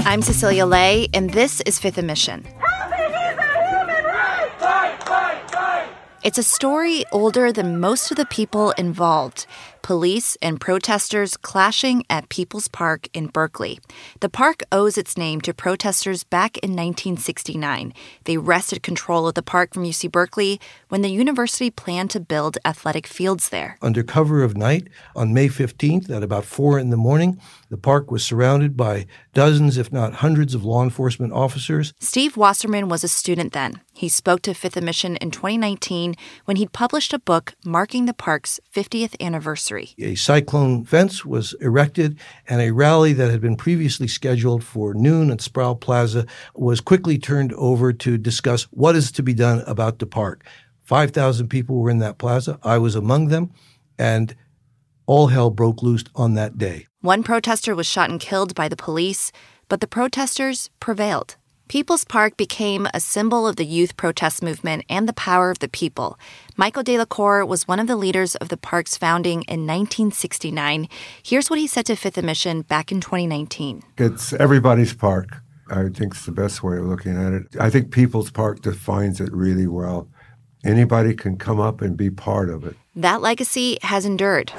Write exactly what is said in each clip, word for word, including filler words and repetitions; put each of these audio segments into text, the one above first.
I'm Cecilia Lay, and this is Fifth and Mission. Housing is a human right! Fight, fight, fight! It's a story older than most of the people involved. Police and protesters clashing at People's Park in Berkeley. The park owes its name to protesters back in nineteen sixty-nine. They wrested control of the park from U C Berkeley when the university planned to build athletic fields there. Under cover of night, on May fifteenth at about four in the morning, the park was surrounded by dozens, if not hundreds, of law enforcement officers. Steve Wasserman was a student then. He spoke to Fifth and Mission in twenty nineteen when he'd published a book marking the park's fiftieth anniversary. A cyclone fence was erected, and a rally that had been previously scheduled for noon at Sproul Plaza was quickly turned over to discuss what is to be done about the park. five thousand people were in that plaza. I was among them, and all hell broke loose on that day. One protester was shot and killed by the police, but the protesters prevailed. People's Park became a symbol of the youth protest movement and the power of the people. Michael Delacour was one of the leaders of the park's founding in nineteen sixty-nine. Here's what he said to Fifth and Mission back in twenty nineteen. It's everybody's park. I think it's the best way of looking at it. I think People's Park defines it really well. Anybody can come up and be part of it. That legacy has endured.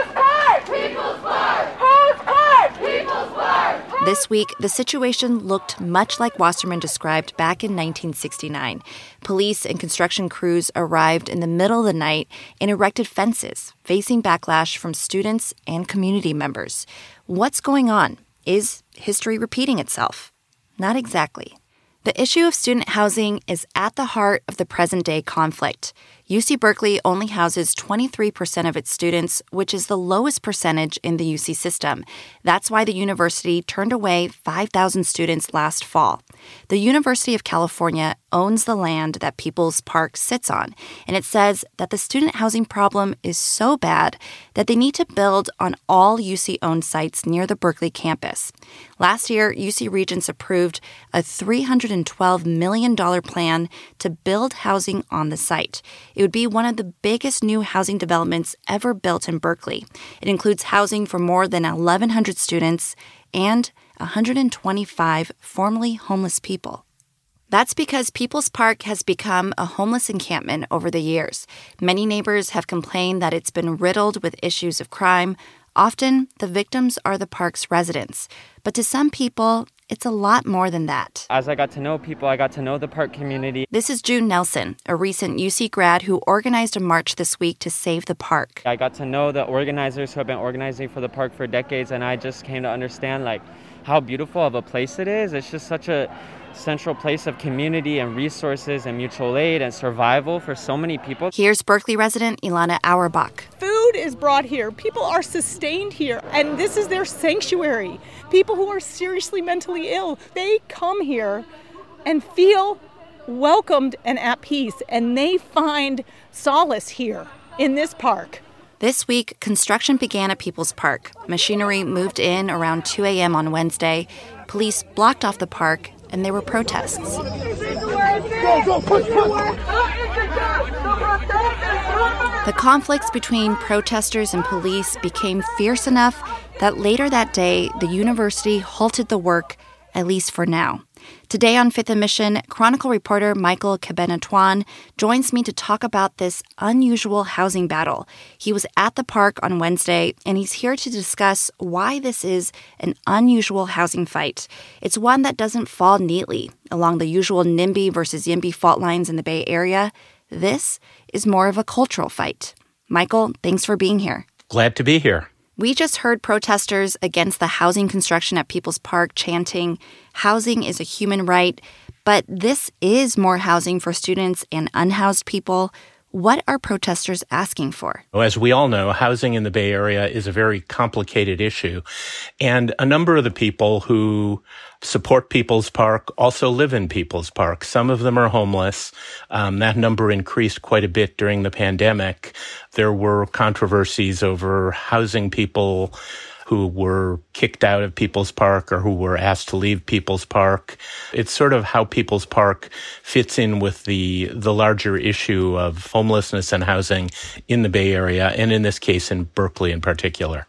This week, the situation looked much like Wasserman described back in nineteen sixty-nine. Police and construction crews arrived in the middle of the night and erected fences, facing backlash from students and community members. What's going on? Is history repeating itself? Not exactly. The issue of student housing is at the heart of the present-day conflict. U C Berkeley only houses twenty-three percent of its students, which is the lowest percentage in the U C system. That's why the university turned away five thousand students last fall. The University of California owns the land that People's Park sits on, and it says that the student housing problem is so bad that they need to build on all U C-owned sites near the Berkeley campus. Last year, U C Regents approved a three hundred twelve million dollars plan to build housing on the site. It would be one of the biggest new housing developments ever built in Berkeley. It includes housing for more than eleven hundred students and one hundred twenty-five formerly homeless people. That's because People's Park has become a homeless encampment over the years. Many neighbors have complained that it's been riddled with issues of crime. Often, the victims are the park's residents. But to some people, it's a lot more than that. As I got to know people, I got to know the park community. This is June Nelson, a recent U C grad who organized a march this week to save the park. I got to know the organizers who have been organizing for the park for decades, and I just came to understand like how beautiful of a place it is. It's just such a central place of community and resources and mutual aid and survival for so many people. Here's Berkeley resident Ilana Auerbach. Food is brought here. People are sustained here, and this is their sanctuary. People who are seriously mentally ill, they come here and feel welcomed and at peace, and they find solace here in this park. This week, construction began at People's Park. Machinery moved in around two a.m. on Wednesday. Police blocked off the park, and there were protests. The conflicts between protesters and police became fierce enough that later that day, the university halted the work, at least for now. Today on Fifth and Mission, Chronicle reporter Michael Cabanatuan joins me to talk about this unusual housing battle. He was at the park on Wednesday, and he's here to discuss why this is an unusual housing fight. It's one that doesn't fall neatly along the usual NIMBY versus YIMBY fault lines in the Bay Area. This is more of a cultural fight. Michael, thanks for being here. Glad to be here. We just heard protesters against the housing construction at People's Park chanting, "Housing is a human right," but this is more housing for students and unhoused people. What are protesters asking for? As we all know, housing in the Bay Area is a very complicated issue. And a number of the people who support People's Park also live in People's Park. Some of them are homeless. Um, that number increased quite a bit during the pandemic. There were controversies over housing people who were kicked out of People's Park or who were asked to leave People's Park. It's sort of how People's Park fits in with the the larger issue of homelessness and housing in the Bay Area, and in this case in Berkeley in particular.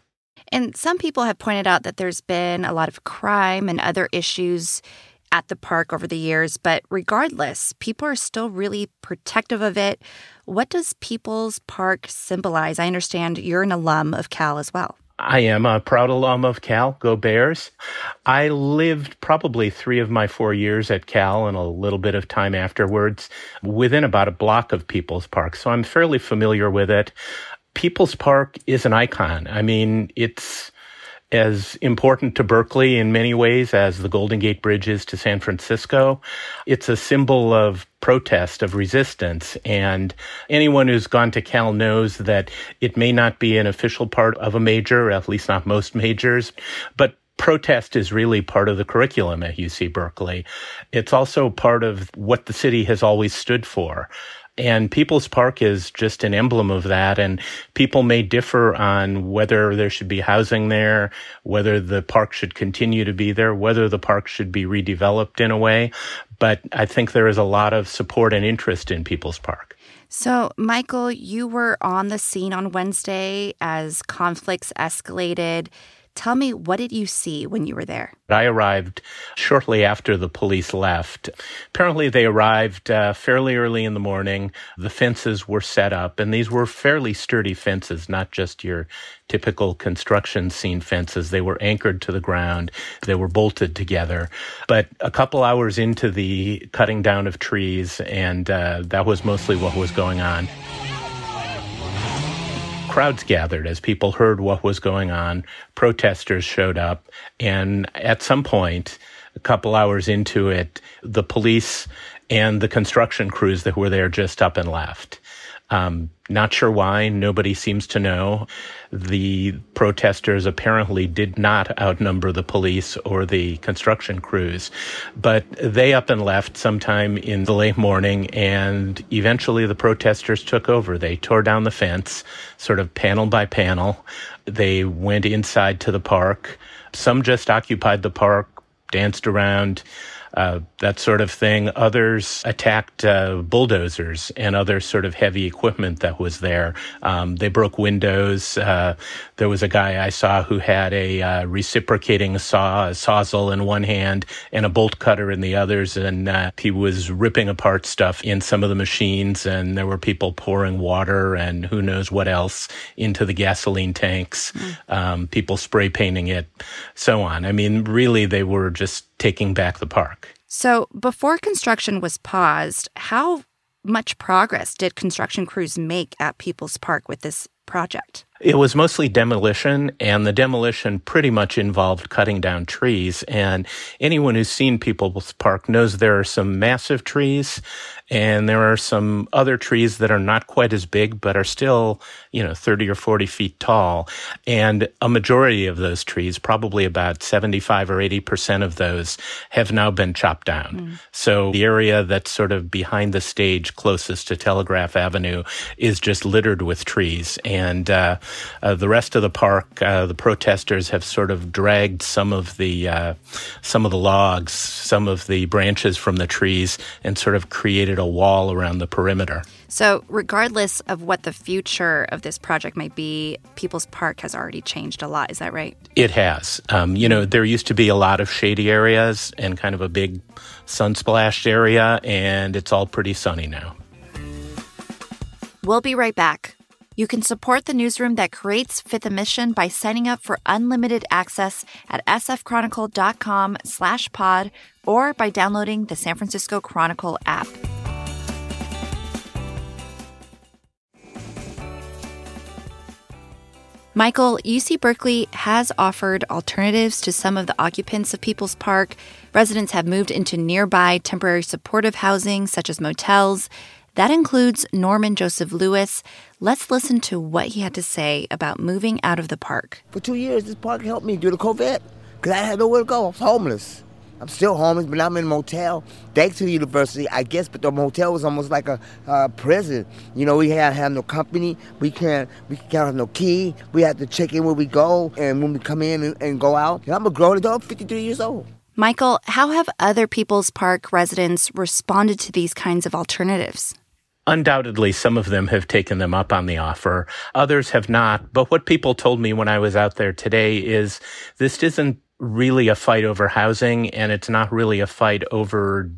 And some people have pointed out that there's been a lot of crime and other issues at the park over the years, but regardless, people are still really protective of it. What does People's Park symbolize? I understand you're an alum of Cal as well. I am a proud alum of Cal. Go Bears. I lived probably three of my four years at Cal and a little bit of time afterwards within about a block of People's Park, so I'm fairly familiar with it. People's Park is an icon. I mean, it's as important to Berkeley in many ways as the Golden Gate Bridge is to San Francisco. It's a symbol of protest, of resistance, and anyone who's gone to Cal knows that it may not be an official part of a major, at least not most majors, but protest is really part of the curriculum at U C Berkeley. It's also part of what the city has always stood for. And People's Park is just an emblem of that. And people may differ on whether there should be housing there, whether the park should continue to be there, whether the park should be redeveloped in a way. But I think there is a lot of support and interest in People's Park. So, Michael, you were on the scene on Wednesday as conflicts escalated. Tell me, what did you see when you were there? I arrived shortly after the police left. Apparently, they arrived uh, fairly early in the morning. The fences were set up, and these were fairly sturdy fences, not just your typical construction scene fences. They were anchored to the ground. They were bolted together. But a couple hours into the cutting down of trees, and uh, that was mostly what was going on. Crowds gathered as people heard what was going on. Protesters showed up. And at some point, a couple hours into it, the police and the construction crews that were there just up and left. Um, not sure why. Nobody seems to know. The protesters apparently did not outnumber the police or the construction crews, but they up and left sometime in the late morning, and eventually the protesters took over. They tore down the fence, sort of panel by panel. They went inside to the park. Some just occupied the park, danced around, Uh, that sort of thing. Others attacked uh, bulldozers and other sort of heavy equipment that was there. Um, they broke windows. Uh, there was a guy I saw who had a uh, reciprocating saw, a sawzall in one hand and a bolt cutter in the others, and uh, he was ripping apart stuff in some of the machines, and there were people pouring water and who knows what else into the gasoline tanks, mm. um, people spray painting it, so on. I mean, really, they were just taking back the park. So before construction was paused, how much progress did construction crews make at People's Park with this project? It was mostly demolition, and the demolition pretty much involved cutting down trees. And anyone who's seen People's Park knows there are some massive trees, and there are some other trees that are not quite as big, but are still, you know, thirty or forty feet tall. And a majority of those trees, probably about seventy-five or eighty percent of those, have now been chopped down. Mm. So the area that's sort of behind the stage closest to Telegraph Avenue is just littered with trees. And uh, uh, the rest of the park, uh, the protesters have sort of dragged some of the uh, some of the logs, some of the branches from the trees, and sort of created a wall around the perimeter. So regardless of what the future of this project might be, People's Park has already changed a lot. Is that right? It has. Um, you know, there used to be a lot of shady areas and kind of a big sun-splashed area, and it's all pretty sunny now. We'll be right back. You can support the newsroom that creates Fifth and Mission by signing up for unlimited access at sfchronicle.com slash pod or by downloading the San Francisco Chronicle app. Michael, U C Berkeley has offered alternatives to some of the occupants of People's Park. Residents have moved into nearby temporary supportive housing, such as motels. That includes Norman Joseph Lewis. Let's listen to what he had to say about moving out of the park. For two years, this park helped me through the COVID because I had nowhere to go. I was homeless. I'm still homeless, but I'm in a motel. Thanks to the university, I guess, but the motel was almost like a uh, prison. You know, we had have no company. We can't we can't have no key. We have to check in when we go and when we come in and, and go out. And I'm a grown adult, fifty-three years old. Michael, how have other People's Park residents responded to these kinds of alternatives? Undoubtedly, some of them have taken them up on the offer. Others have not. But what people told me when I was out there today is this isn't really a fight over housing, and it's not really a fight over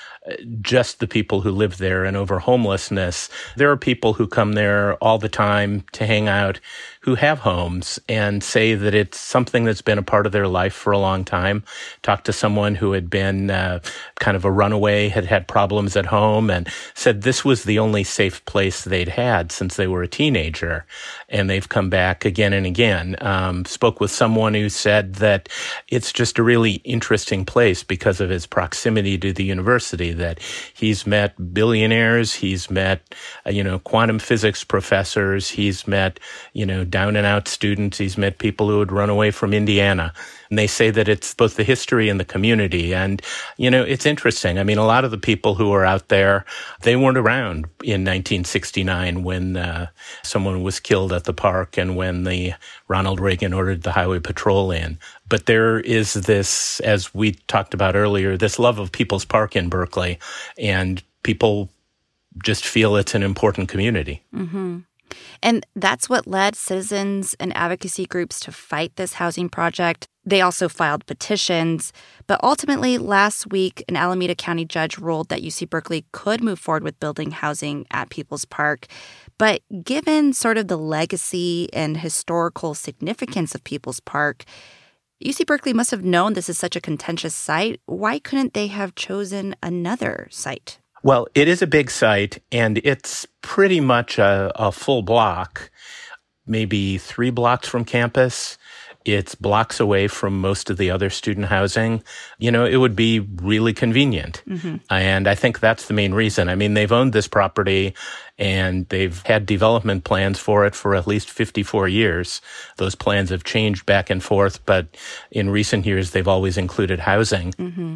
just the people who live there and over homelessness. There are people who come there all the time to hang out who have homes and say that it's something that's been a part of their life for a long time. Talked to someone who had been uh, kind of a runaway, had had problems at home, and said this was the only safe place they'd had since they were a teenager. And they've come back again and again. Um, spoke with someone who said that it's just a really interesting place because of its proximity to the university, that he's met billionaires, he's met, uh, you know, quantum physics professors, he's met, you know, down and out students, he's met people who had run away from Indiana. And they say that it's both the history and the community. And, you know, it's interesting. I mean, a lot of the people who are out there, they weren't around in nineteen sixty-nine when uh, someone was killed at the park and when the Ronald Reagan ordered the highway patrol in. But there is this, as we talked about earlier, this love of People's Park in Berkeley, and people just feel it's an important community. Mm-hmm. And that's what led citizens and advocacy groups to fight this housing project. They also filed petitions. But ultimately, last week, an Alameda County judge ruled that U C Berkeley could move forward with building housing at People's Park. But given sort of the legacy and historical significance of People's Park, U C Berkeley must have known this is such a contentious site. Why couldn't they have chosen another site? Well, it is a big site, and it's pretty much a, a full block, maybe three blocks from campus. It's blocks away from most of the other student housing. You know, it would be really convenient. Mm-hmm. And I think that's the main reason. I mean, they've owned this property and they've had development plans for it for at least fifty-four years. Those plans have changed back and forth, but in recent years, they've always included housing. Mm-hmm.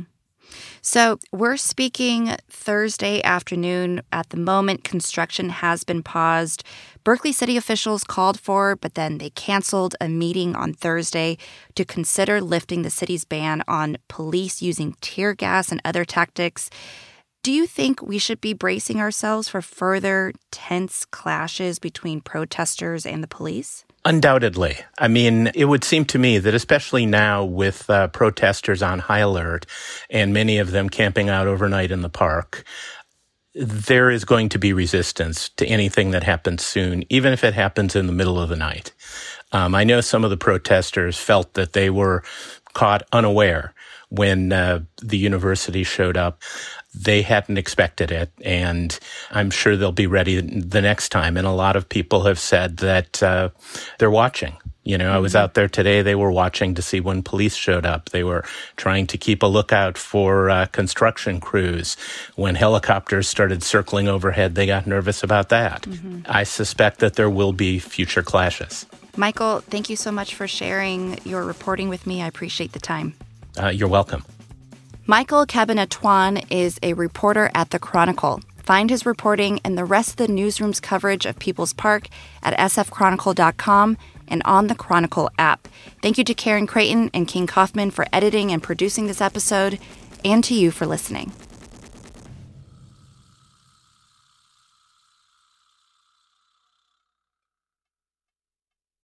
So we're speaking Thursday afternoon. At the moment, construction has been paused. Berkeley city officials called for, but then they canceled a meeting on Thursday to consider lifting the city's ban on police using tear gas and other tactics. Do you think we should be bracing ourselves for further tense clashes between protesters and the police? Undoubtedly. I mean, it would seem to me that especially now with uh, protesters on high alert and many of them camping out overnight in the park, there is going to be resistance to anything that happens soon, even if it happens in the middle of the night. Um, I know some of the protesters felt that they were caught unaware when uh, the university showed up. They hadn't expected it, and I'm sure they'll be ready the next time. And a lot of people have said that uh, they're watching. You know, I was out there today. They were watching to see when police showed up. They were trying to keep a lookout for uh, construction crews. When helicopters started circling overhead, they got nervous about that. Mm-hmm. I suspect that there will be future clashes. Michael, thank you so much for sharing your reporting with me. I appreciate the time. Uh, you're welcome. Michael Cabanatuan is a reporter at The Chronicle. Find his reporting and the rest of the newsroom's coverage of People's Park at s f chronicle dot com and on the Chronicle app. Thank you to Karen Creighton and King Kaufman for editing and producing this episode, and to you for listening.